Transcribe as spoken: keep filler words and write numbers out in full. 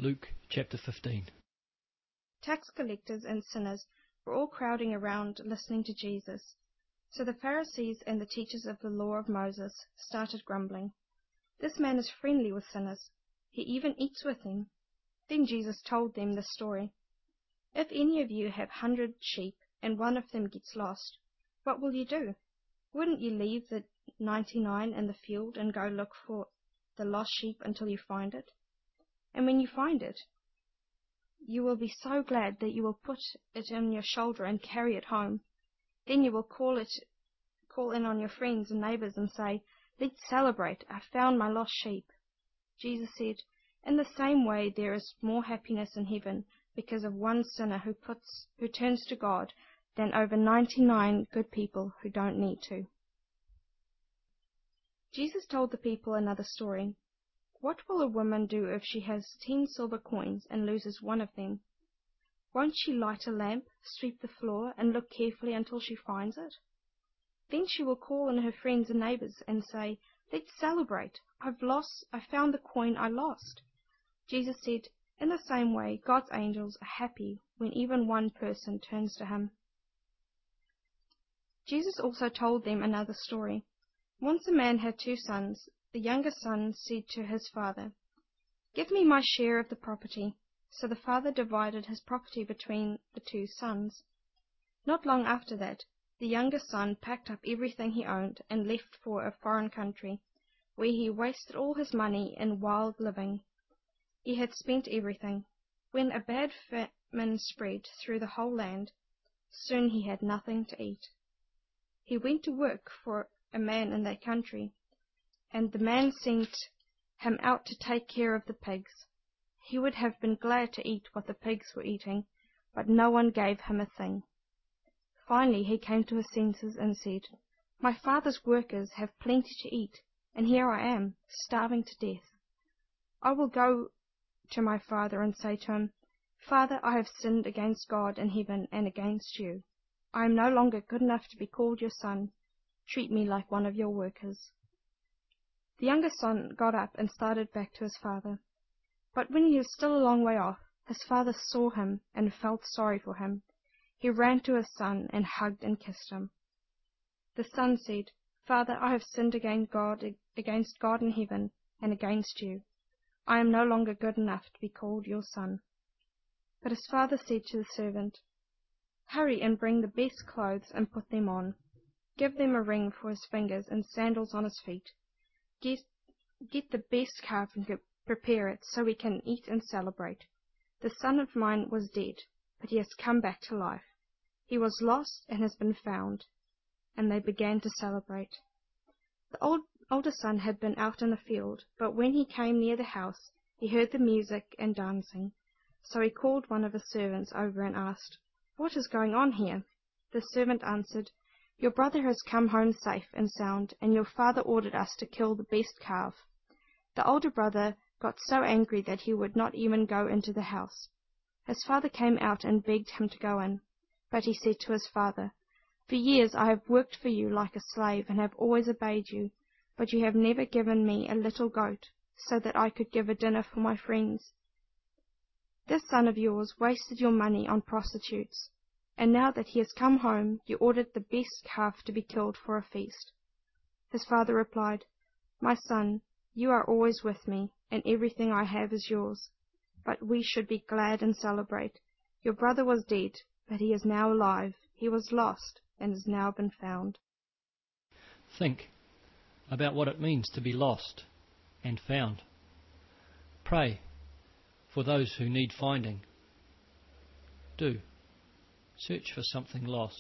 Luke chapter fifteen. Tax collectors and sinners were all crowding around listening to Jesus. So the Pharisees and the teachers of the law of Moses started grumbling. "This man is friendly with sinners. He even eats with them." Then Jesus told them this story. "If any of you have hundred sheep and one of them gets lost, what will you do? Wouldn't you leave the ninety-nine in the field and go look for the lost sheep until you find it? And when you find it, you will be so glad that you will put it on your shoulder and carry it home. Then you will call it, call in on your friends and neighbors and say, 'Let's celebrate, I found my lost sheep.'" Jesus said, "In the same way there is more happiness in heaven because of one sinner who puts, who turns to God than over ninety-nine good people who don't need to." Jesus told the people another story. "What will a woman do if she has ten silver coins and loses one of them? Won't she light a lamp, sweep the floor, and look carefully until she finds it? Then she will call in her friends and neighbors and say, 'Let's celebrate, I've lost, I found the coin I lost.'" Jesus said, "In the same way, God's angels are happy when even one person turns to Him." Jesus also told them another story. Once a man had two sons. The younger son said to his father, "Give me my share of the property." So the father divided his property between the two sons. Not long after that, the younger son packed up everything he owned and left for a foreign country, where he wasted all his money in wild living. He had spent everything. When a bad famine spread through the whole land, soon he had nothing to eat. He went to work for a man in that country, and the man sent him out to take care of the pigs. He would have been glad to eat what the pigs were eating, but no one gave him a thing. Finally he came to his senses and said, "My father's workers have plenty to eat, and here I am, starving to death. I will go to my father and say to him, 'Father, I have sinned against God in heaven and against you. I am no longer good enough to be called your son. Treat me like one of your workers.'" The younger son got up and started back to his father. But when he was still a long way off, his father saw him and felt sorry for him. He ran to his son and hugged and kissed him. The son said, "Father, I have sinned against God, against God in heaven and against you. I am no longer good enough to be called your son." But his father said to the servant, "Hurry and bring the best clothes and put them on. Give them a ring for his fingers and sandals on his feet. Get, get the best calf and prepare it so we can eat and celebrate. The son of mine was dead, but he has come back to life. He was lost and has been found." And they began to celebrate. The old, older son had been out in the field, but when he came near the house, he heard the music and dancing. So he called one of his servants over and asked, "What is going on here?" The servant answered, "Your brother has come home safe and sound, and your father ordered us to kill the best calf." The older brother got so angry that he would not even go into the house. His father came out and begged him to go in. But he said to his father, "For years I have worked for you like a slave and have always obeyed you, but you have never given me a little goat so that I could give a dinner for my friends. This son of yours wasted your money on prostitutes, and now that he has come home, you ordered the best calf to be killed for a feast." His father replied, "My son, you are always with me, and everything I have is yours. But we should be glad and celebrate. Your brother was dead, but he is now alive. He was lost and has now been found." Think about what it means to be lost and found. Pray for those who need finding. Do search for something lost.